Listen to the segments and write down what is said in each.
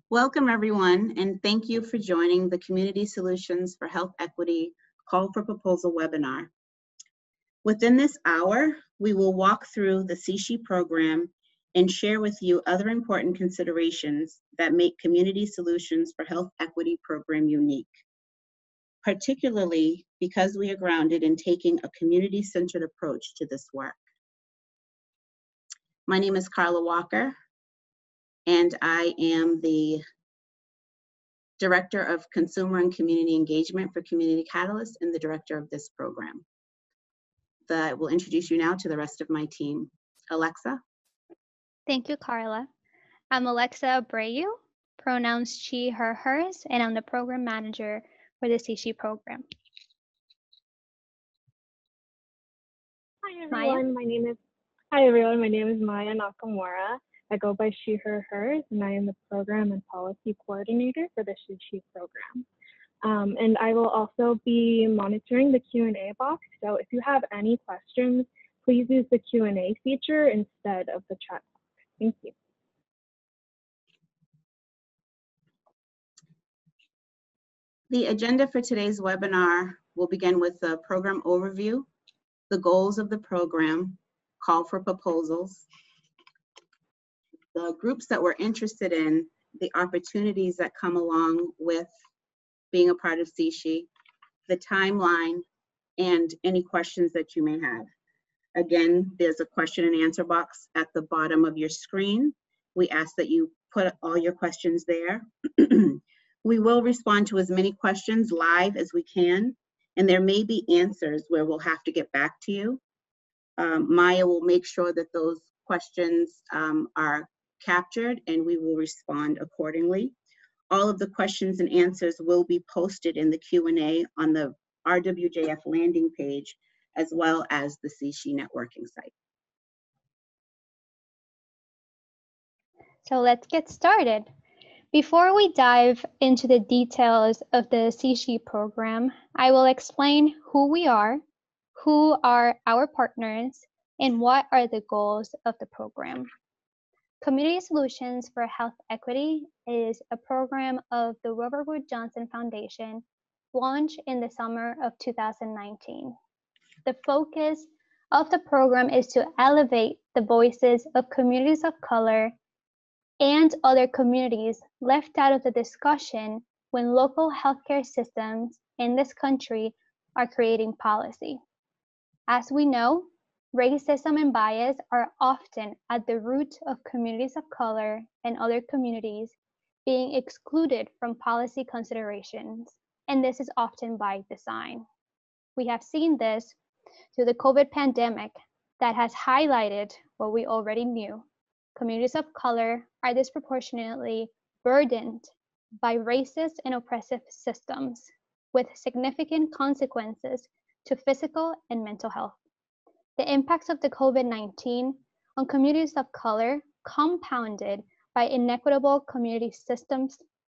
Welcome everyone, and thank you for joining the Community Solutions for Health Equity Call for Proposal webinar. Within this hour, we will walk through the CSHE program and share with you other important considerations that make Community Solutions for Health Equity program unique, particularly because we are grounded in taking a community-centered approach to this work. My name is Carla Walker, and I am the Director of Consumer and Community Engagement for Community Catalyst and the director of this program. I will introduce you now to the rest of my team. Alexa. Thank you, Carla. I'm Alexa Abreu, pronouns she, her, hers, and I'm the program manager for the CSHE program. Hi everyone, my name is Maya Nakamura. I go by she, her, hers, and I am the program and policy coordinator for the CSHE program. And I will also be monitoring the Q&A box. So if you have any questions, please use the Q&A feature instead of the chat box. Thank you. The agenda for today's webinar will begin with the program overview, the goals of the program, call for proposals, the groups that we're interested in, the opportunities that come along with being a part of CSHE, the timeline, and any questions that you may have. Again, there's a question and answer box at the bottom of your screen. We ask that you put all your questions there. We will respond to as many questions live as we can, and there may be answers where we'll have to get back to you. Maya will make sure that those questions are captured and we will respond accordingly. All of the questions and answers will be posted in the Q&A on the RWJF landing page, as well as the CSHE networking site. So let's get started. Before we dive into the details of the CSHE program, I will explain who we are, who are our partners, and what are the goals of the program. Community Solutions for Health Equity is a program of the Robert Wood Johnson Foundation launched in the summer of 2019. The focus of the program is to elevate the voices of communities of color and other communities left out of the discussion when local healthcare systems in this country are creating policy. As we know, racism and bias are often at the root of communities of color and other communities being excluded from policy considerations, and this is often by design. We have seen this through the COVID pandemic that has highlighted what we already knew. Communities of color are disproportionately burdened by racist and oppressive systems with significant consequences to physical and mental health. The impacts of the COVID-19 on communities of color compounded by inequitable community systems.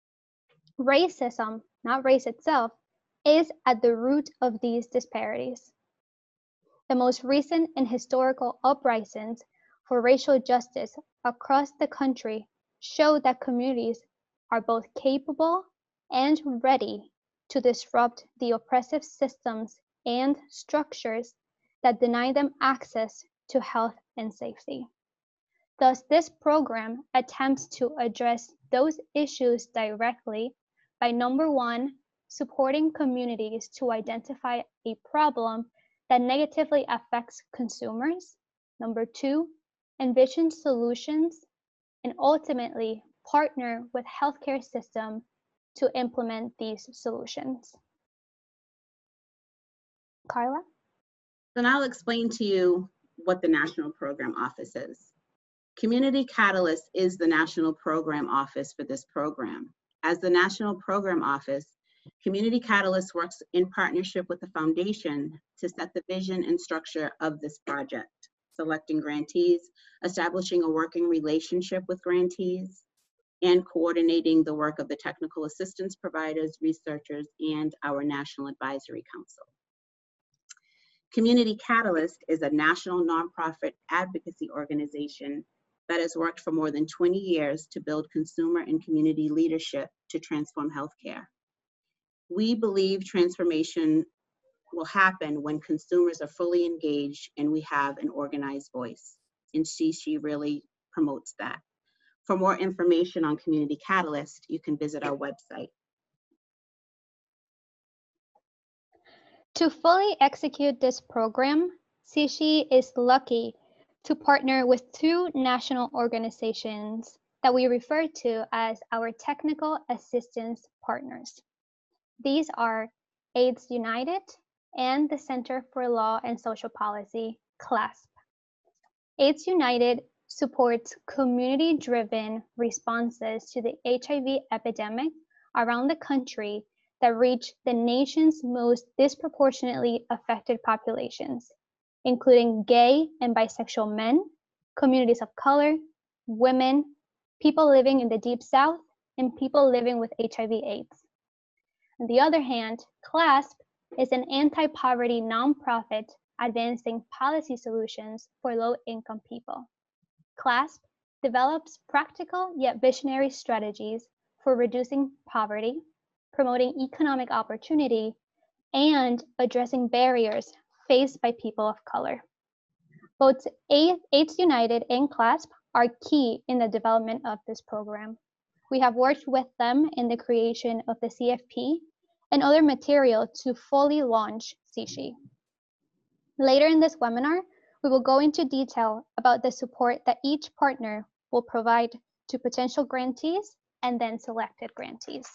Racism, not race itself, is at the root of these disparities. The most recent and historical uprisings for racial justice across the country show that communities are both capable and ready to disrupt the oppressive systems and structures that deny them access to health and safety. Thus, this program attempts to address those issues directly by, number one, supporting communities to identify a problem that negatively affects consumers, number two, envision solutions, and ultimately partner with healthcare systems to implement these solutions. Carla? Then I'll explain to you what the National Program Office is. Community Catalyst is the National Program Office for this program. As the National Program Office, Community Catalyst works in partnership with the Foundation to set the vision and structure of this project, selecting grantees, establishing a working relationship with grantees, and coordinating the work of the technical assistance providers, researchers, and our National Advisory Council. Community Catalyst is a national nonprofit advocacy organization that has worked for more than 20 years to build consumer and community leadership to transform healthcare. We believe transformation will happen when consumers are fully engaged and we have an organized voice. And CSHE really promotes that. For more information on Community Catalyst, you can visit our website. To fully execute this program, CSHE is lucky to partner with two national organizations that we refer to as our technical assistance partners. These are AIDS United and the Center for Law and Social Policy, CLASP. AIDS United supports community-driven responses to the HIV epidemic around the country that reach the nation's most disproportionately affected populations, including gay and bisexual men, communities of color, women, people living in the Deep South, and people living with HIV/AIDS. On the other hand, CLASP is an anti-poverty nonprofit advancing policy solutions for low-income people. CLASP develops practical yet visionary strategies for reducing poverty, promoting economic opportunity, and addressing barriers faced by people of color. Both AIDS United and CLASP are key in the development of this program. We have worked with them in the creation of the CFP and other material to fully launch CSHE. Later in this webinar, we will go into detail about the support that each partner will provide to potential grantees and then selected grantees.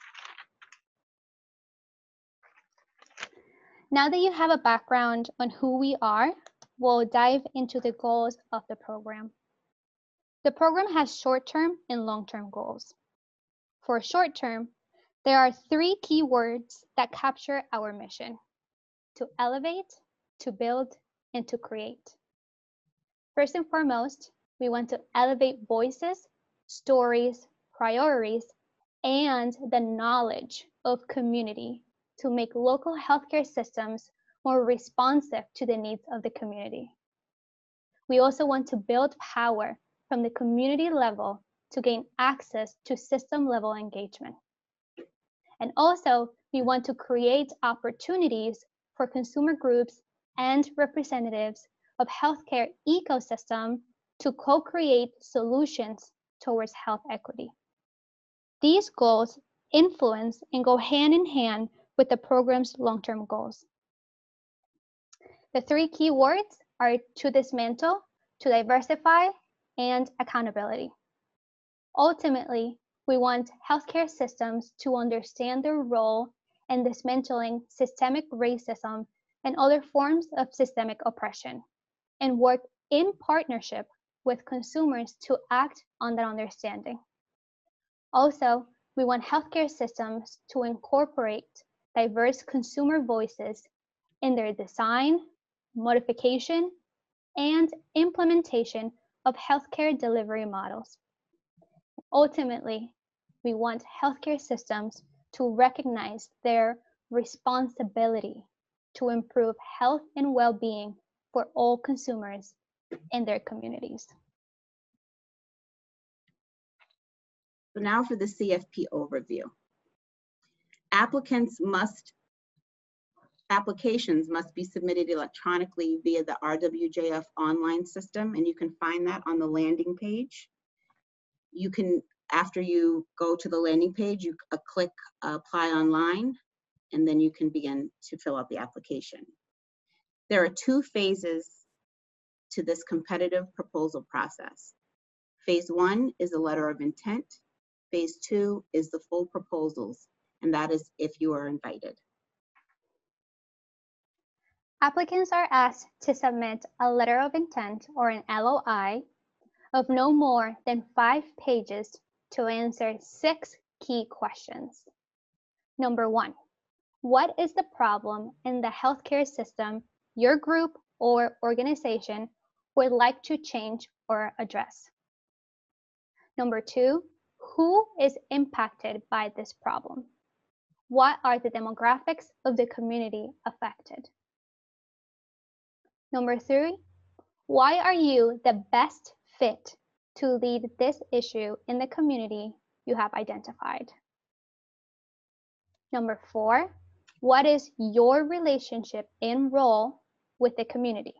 Now that you have a background on who we are, we'll dive into the goals of the program. The program has short-term and long-term goals. For short-term, there are three key words that capture our mission: to elevate, to build, and to create. First and foremost, we want to elevate voices, stories, priorities, and the knowledge of community to make local healthcare systems more responsive to the needs of the community. We also want to build power from the community level to gain access to system-level engagement. And also, we want to create opportunities for consumer groups and representatives of healthcare ecosystem to co-create solutions towards health equity. These goals influence and go hand in hand with the program's long-term goals. The three key words are to dismantle, to diversify, and accountability. Ultimately, we want healthcare systems to understand their role in dismantling systemic racism and other forms of systemic oppression, and work in partnership with consumers to act on that understanding. Also, we want healthcare systems to incorporate diverse consumer voices in their design, modification, and implementation of healthcare delivery models. Ultimately, we want healthcare systems to recognize their responsibility to improve health and well-being for all consumers in their communities. So now for the CFP overview. Applications must be submitted electronically via the RWJF online system, and you can find that on the landing page. You can, after you go to the landing page, you click apply online, and then you can begin to fill out the application. There are two phases to this competitive proposal process. Phase 1 is a letter of intent. Phase 2 is the full proposals, and that is if you are invited. Applicants are asked to submit a letter of intent or an LOI of no more than 5 pages to answer 6 key questions. Number 1, what is the problem in the healthcare system your group or organization would like to change or address? Number 2, who is impacted by this problem? What are the demographics of the community affected? Number 3, why are you the best fit to lead this issue in the community you have identified? Number 4, what is your relationship and role with the community?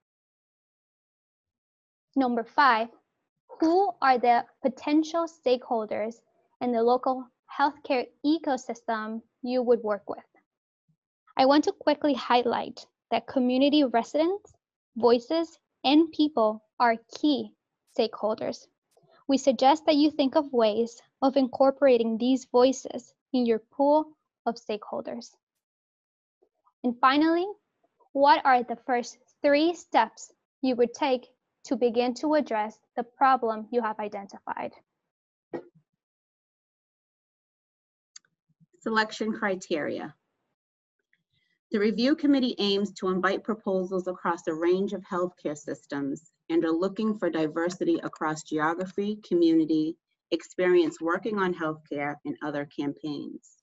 Number 5, who are the potential stakeholders in the local healthcare ecosystem you would work with? I want to quickly highlight that community residents, voices, and people are key stakeholders. We suggest that you think of ways of incorporating these voices in your pool of stakeholders. And finally, what are the first 3 steps you would take to begin to address the problem you have identified? Selection criteria. The review committee aims to invite proposals across a range of healthcare systems and are looking for diversity across geography, community, experience working on healthcare, and other campaigns.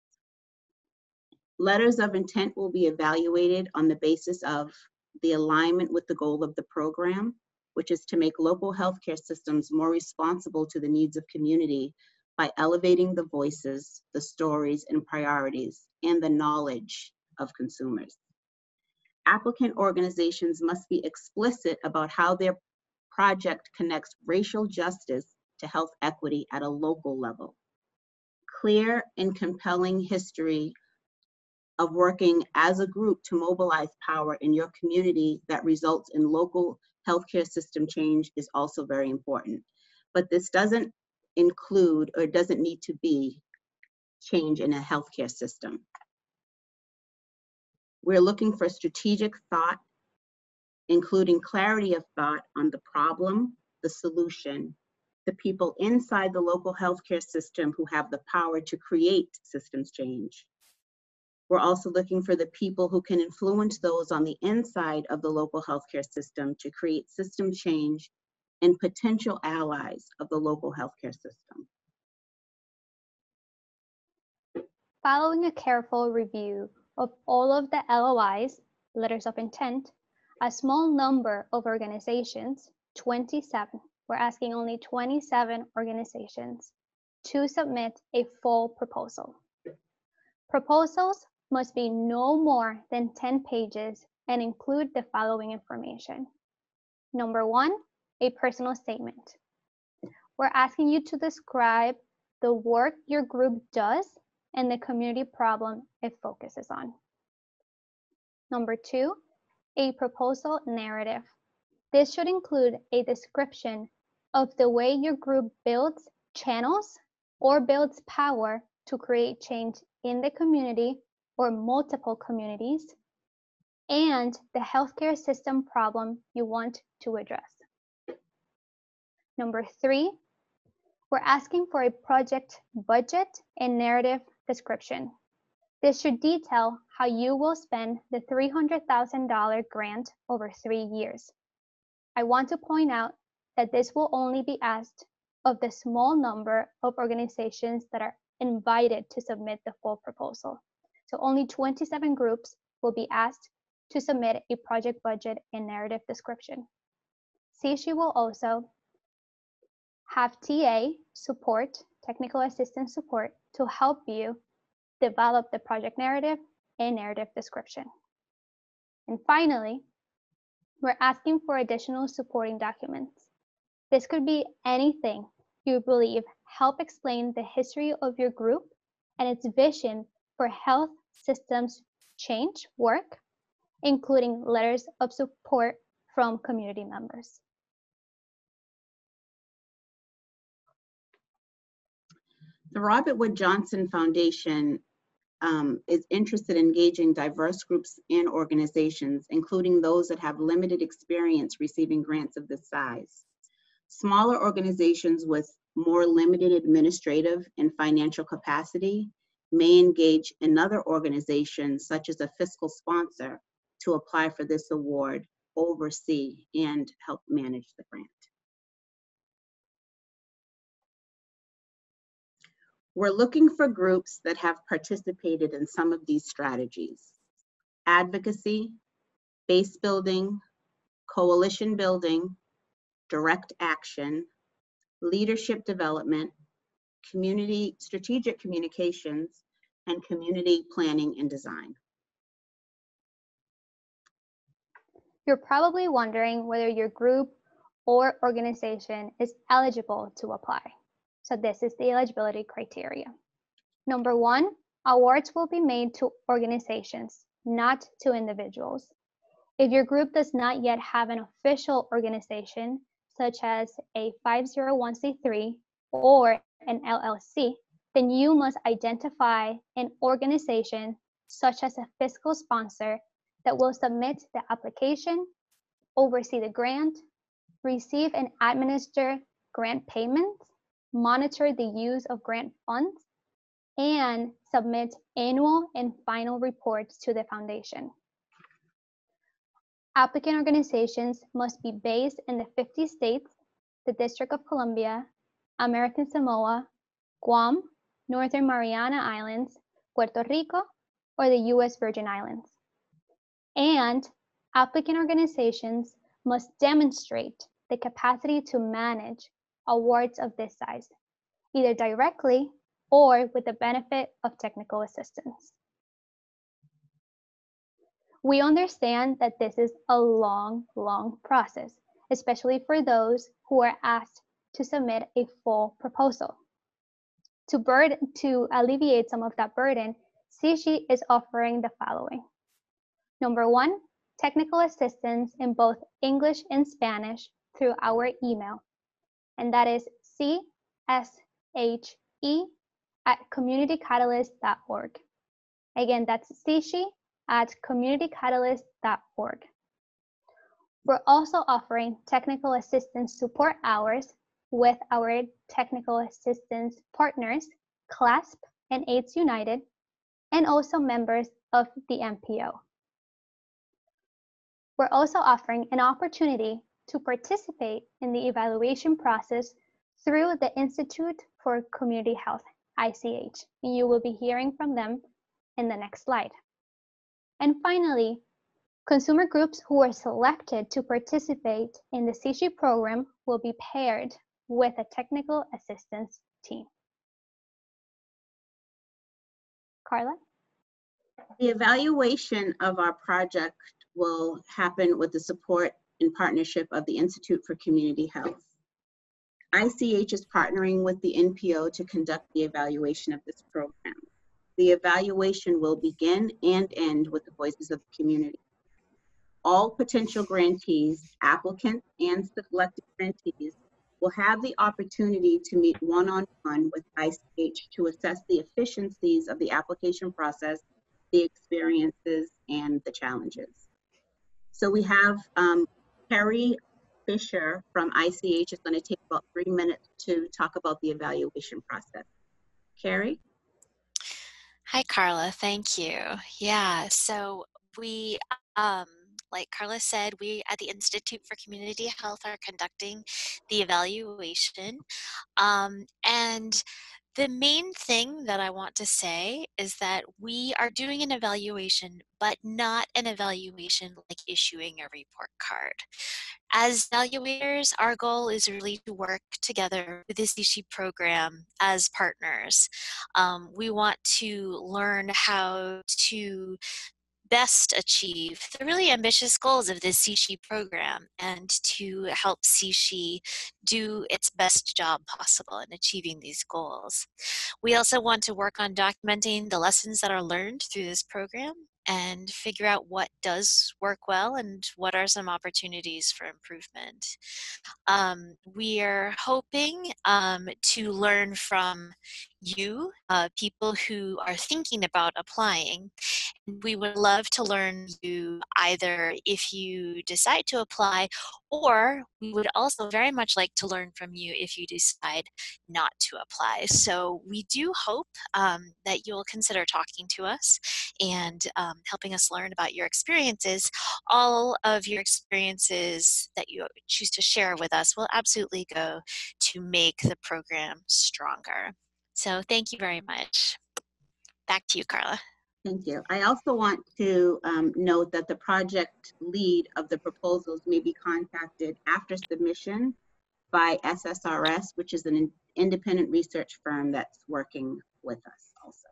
Letters of intent will be evaluated on the basis of the alignment with the goal of the program, which is to make local healthcare systems more responsive to the needs of community by elevating the voices, the stories, and priorities, and the knowledge of consumers. Applicant organizations must be explicit about how their project connects racial justice to health equity at a local level. Clear and compelling history of working as a group to mobilize power in your community that results in local healthcare system change is also very important. But this doesn't include or doesn't need to be change in a healthcare system. We're looking for strategic thought, including clarity of thought on the problem, the solution, the people inside the local healthcare system who have the power to create systems change. We're also looking for the people who can influence those on the inside of the local healthcare system to create system change and potential allies of the local healthcare system. Following a careful review of all of the LOIs, letters of intent, a small number of organizations, 27, we're asking only 27 organizations to submit a full proposal. Proposals must be no more than 10 pages and include the following information. Number 1, a personal statement. We're asking you to describe the work your group does and the community problem it focuses on. Number 2, a proposal narrative. This should include a description of the way your group builds channels or builds power to create change in the community or multiple communities, and the healthcare system problem you want to address. Number 3, we're asking for a project budget and narrative description. This should detail how you will spend the $300,000 grant over 3 years. I want to point out that this will only be asked of the small number of organizations that are invited to submit the full proposal. So only 27 groups will be asked to submit a project budget and narrative description. CSHE will also have TA support, technical assistance support, to help you develop the project narrative and narrative description. And finally, we're asking for additional supporting documents. This could be anything you believe help explain the history of your group and its vision for health systems change work, including letters of support from community members. The Robert Wood Johnson Foundation is interested in engaging diverse groups and organizations, including those that have limited experience receiving grants of this size. Smaller organizations with more limited administrative and financial capacity may engage another organization, such as a fiscal sponsor, to apply for this award, oversee, and help manage the grant. We're looking for groups that have participated in some of these strategies: advocacy, base building, coalition building, direct action, leadership development, community strategic communications, and community planning and design. You're probably wondering whether your group or organization is eligible to apply. So this is the eligibility criteria. Number 1, awards will be made to organizations, not to individuals. If your group does not yet have an official organization, such as a 501c3 or an LLC, then you must identify an organization, such as a fiscal sponsor, that will submit the application, oversee the grant, receive and administer grant payments, monitor the use of grant funds, and submit annual and final reports to the foundation. Applicant organizations must be based in the 50 states, the District of Columbia, American Samoa, Guam, Northern Mariana Islands, Puerto Rico, or the U.S. Virgin Islands. And applicant organizations must demonstrate the capacity to manage awards of this size, either directly or with the benefit of technical assistance. We understand that this is a long process, especially for those who are asked to submit a full proposal. To alleviate some of that burden, CSHE is offering the following. Number 1, technical assistance in both English and Spanish through our email, and that is cshe@communitycatalyst.org. Again, that's cshe@communitycatalyst.org. We're also offering technical assistance support hours with our technical assistance partners, CLASP and AIDS United, and also members of the MPO. We're also offering an opportunity to participate in the evaluation process through the Institute for Community Health, ICH, and you will be hearing from them in the next slide. And finally, consumer groups who are selected to participate in the CSHE program will be paired with a technical assistance team. Carla? The evaluation of our project will happen with the support and partnership of the Institute for Community Health. ICH is partnering with the NPO to conduct the evaluation of this program. The evaluation will begin and end with the voices of the community. All potential grantees, applicants, and selected grantees will have the opportunity to meet one-on-one with ICH to assess the efficiencies of the application process, the experiences, and the challenges. So we have Carrie Fisher from ICH is going to take about 3 minutes to talk about the evaluation process. Carrie? Hi, Carla. Thank you. Yeah, so we, like Carla said, we at the Institute for Community Health are conducting the evaluation. And the main thing that I want to say is that we are doing an evaluation, but not an evaluation like issuing a report card. As evaluators, our goal is really to work together with the CSHE program as partners. We want to learn how to best achieve the really ambitious goals of this CSHE program and to help CSHE do its best job possible in achieving these goals. We also want to work on documenting the lessons that are learned through this program and figure out what does work well and what are some opportunities for improvement. We are hoping to learn from you, people who are thinking about applying. We would love to learn you either if you decide to apply, or we would also very much like to learn from you if you decide not to apply. So we do hope that you'll consider talking to us and helping us learn about your experiences. All of your experiences that you choose to share with us will absolutely go to make the program stronger. So thank you very much. Back to you, Carla. Thank you. I also want to note that the project lead of the proposals may be contacted after submission by SSRS, which is an independent research firm that's working with us also.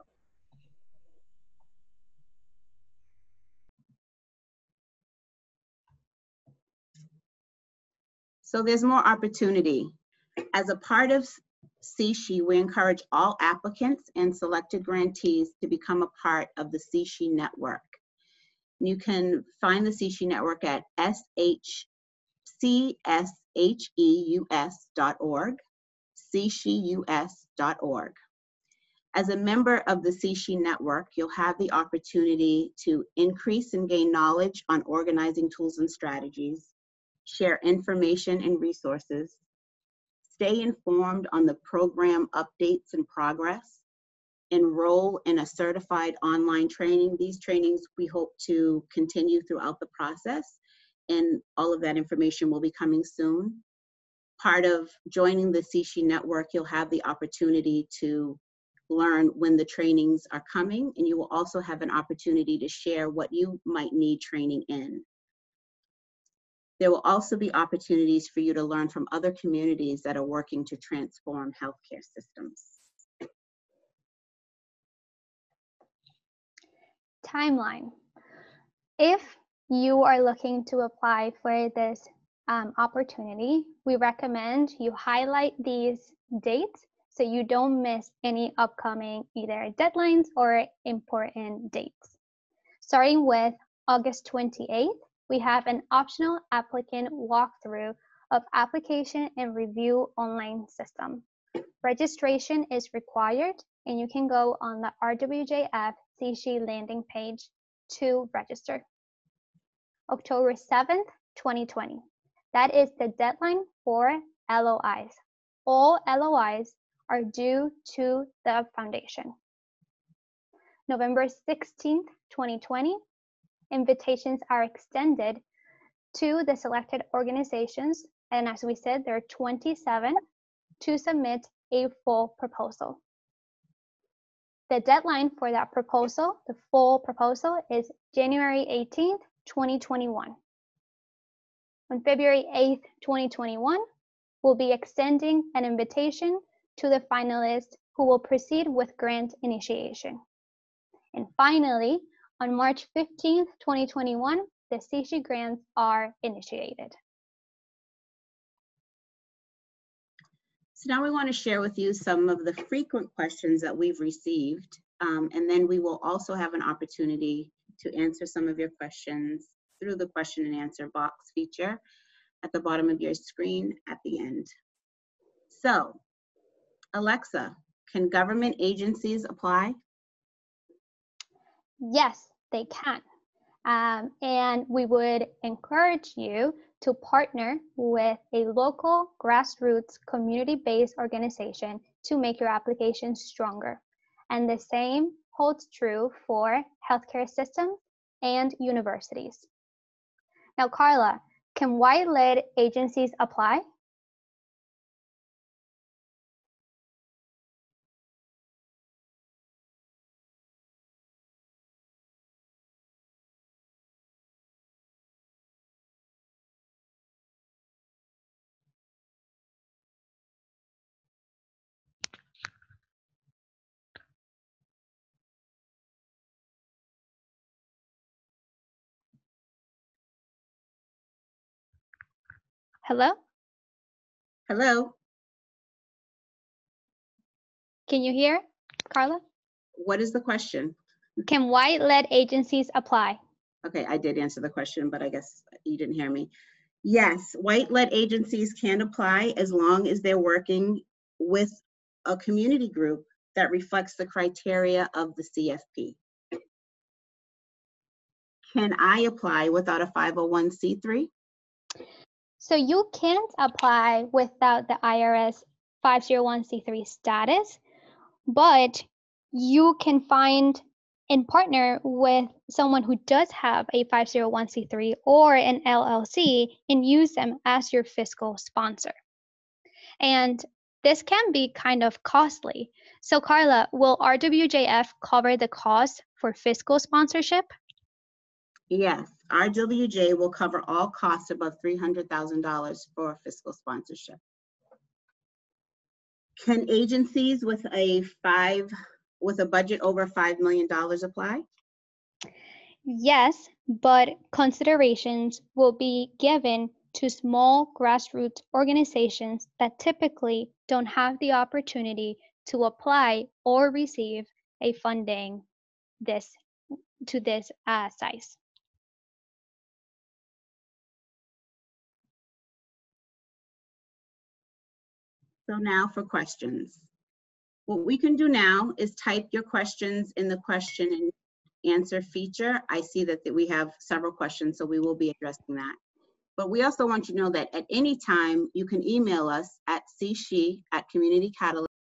So there's more opportunity. As a part of CSHE, we encourage all applicants and selected grantees to become a part of the CSHE network. You can find the CSHE network at csheus.org, csheus.org. As a member of the CSHE network, you'll have the opportunity to increase and gain knowledge on organizing tools and strategies, share information and resources, stay informed on the program updates and progress, enroll in a certified online training. These trainings we hope to continue throughout the process, and all of that information will be coming soon. Part of joining the CSHE network, you'll have the opportunity to learn when the trainings are coming, and you will also have an opportunity to share what you might need training in. There will also be opportunities for you to learn from other communities that are working to transform healthcare systems. Timeline. If you are looking to apply for this opportunity, we recommend you highlight these dates so you don't miss any upcoming either deadlines or important dates. Starting with August 28th, we have an optional applicant walkthrough of application and review online system. Registration is required, and you can go on the RWJF CSHE landing page to register. October 7th, 2020. That is the deadline for LOIs. All LOIs are due to the foundation. November 16th, 2020. Invitations are extended to the selected organizations, and as we said, there are 27 to submit a full proposal. The deadline for that proposal, the full proposal, is January 18th, 2021. On February 8th, 2021, we'll be extending an invitation to the finalists who will proceed with grant initiation. And finally, on March 15th, 2021, the CSHE grants are initiated. So now we want to share with you some of the frequent questions that we've received, and then we will also have an opportunity to answer some of your questions through the question and answer box feature at the bottom of your screen at the end. So, Alexa, can government agencies apply? Yes, they can. And we would encourage you to partner with a local grassroots community-based organization to make your application stronger. And the same holds true for healthcare systems and universities. Now, Carla, can white-led agencies apply? Hello? Hello? Can you hear, Carla? What is the question? Can white-led agencies apply? Okay, I did answer the question, but I guess you didn't hear me. Yes, white-led agencies can apply as long as they're working with a community group that reflects the criteria of the CFP. Can I apply without a 501c3? So you can't apply without the IRS 501c3 status, but you can find and partner with someone who does have a 501c3 or an LLC and use them as your fiscal sponsor. And this can be kind of costly. So Carla, will RWJF cover the cost for fiscal sponsorship? Yes, RWJ will cover all costs above $300,000 for fiscal sponsorship. Can agencies with a budget over $5 million apply? Yes, but considerations will be given to small grassroots organizations that typically don't have the opportunity to apply or receive a funding to this size. So now for questions. What we can do now is type your questions in the question and answer feature. I see that we have several questions, so we will be addressing that. But we also want you to know that at any time, you can email us at cshi@communitycatalyst.org.